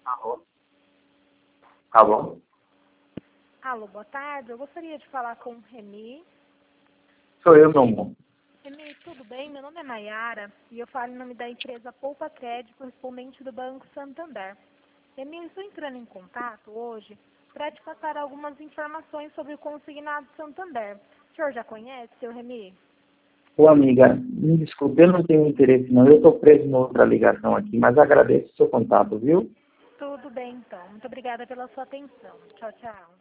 Alô? Alô? Alô, boa tarde. Eu gostaria de falar com o Remy. Sou eu, meu amor. Remy, tudo bem? Meu nome é Maiara e eu falo em nome da empresa Poupa Crédito, correspondente do Banco Santander. Remy, eu estou entrando em contato hoje para te passar algumas informações sobre o Consignado Santander. O senhor já conhece, seu Remy? Ô, amiga, me desculpe, eu não tenho interesse não. Eu estou preso em outra ligação aqui, mas agradeço o seu contato, viu? Tudo bem, então. Muito obrigada pela sua atenção. Tchau, tchau.